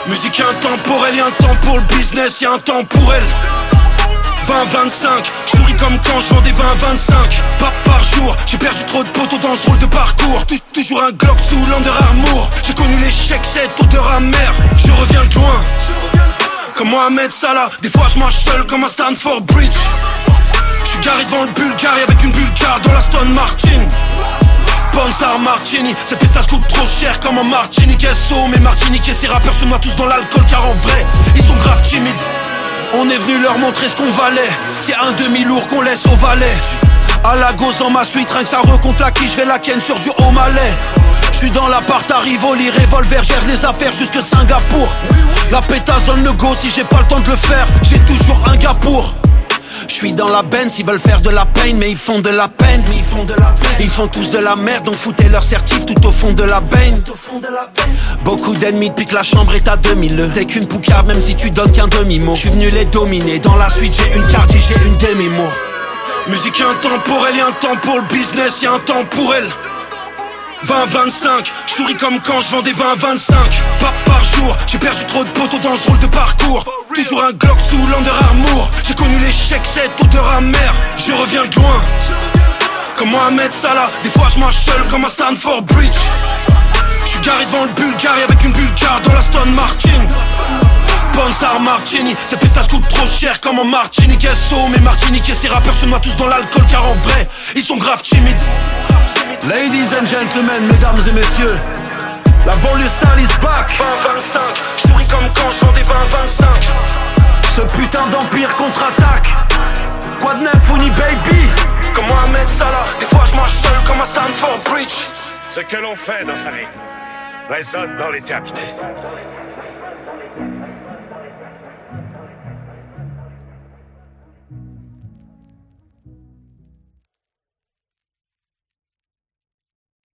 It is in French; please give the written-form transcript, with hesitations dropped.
Musique intemporelle, y'a un temps pour le business, y'a un temps pour elle. 20-25, j'souris comme quand j'vendais 20-25. Pas par jour, j'ai perdu trop de poteaux dans ce drôle de parcours. Toujours un Glock sous l'Under Armour. J'ai connu l'échec, cette odeur amère. Je reviens de loin, comme Mohamed Salah. Des fois je marche seul comme un Stanford Bridge. J'suis garé devant le Bulgarie avec une Bulgare dans la Stone Martin. Pansar Martini, cette pétasse coûte trop cher comme un Martinique SO. Mais Martinique et ses rappeurs se noient tous dans l'alcool car en vrai, ils sont grave timides. On est venu leur montrer ce qu'on valait. C'est un demi-lourd qu'on laisse au valet. À la gosse en ma suite, rien que ça recompte la qui, j'vais la ken sur du haut malais. J'suis dans l'appart à Rivoli, revolver, gère les affaires jusque Singapour. La pétasse donne le go, si j'ai pas le temps de le faire, j'ai toujours un gars pour. J'suis dans la Benz, ils veulent faire de la peine, mais ils font de la peine. Ils font tous de la merde, donc foutez leur certif tout au fond de la baigne. Beaucoup d'ennemis depuis que la chambre est à 2000. T'es qu'une poucave même si tu donnes qu'un demi-mot. J'suis venu les dominer, dans la suite j'ai une carte, j'ai une demi-mot. Musique intemporelle, y'a un temps pour le business, y'a un temps pour elle. 20-25, j'souris comme quand j'vendais 20-25. Pas par jour, j'ai perdu trop de poteaux dans ce drôle de parcours. Toujours un Glock sous l'Under Armour. J'ai connu l'échec, cette odeur amère. Je reviens de loin, comme Mohamed Salah. Des fois je marche seul comme un Stanford Bridge. J'suis garé devant le Bulgarie avec une Bulgare dans la Stone Martin. Pansar Martini, cette pétasse coûte trop cher comme un Martinique SO. Mais Martinique et ses rappeurs se noient tous dans l'alcool car en vrai, ils sont grave timides. Ladies and gentlemen, mesdames et messieurs, la banlieue sale is back. 20-25, j'souris comme quand j'vendais 20-25. Ce putain d'empire contre-attaque. Quoi de neuf, Ouni baby? Comme Mohamed Salah, des fois j'marche seul comme un Stanford Bridge. Ce que l'on fait dans sa vie résonne dans l'éternité.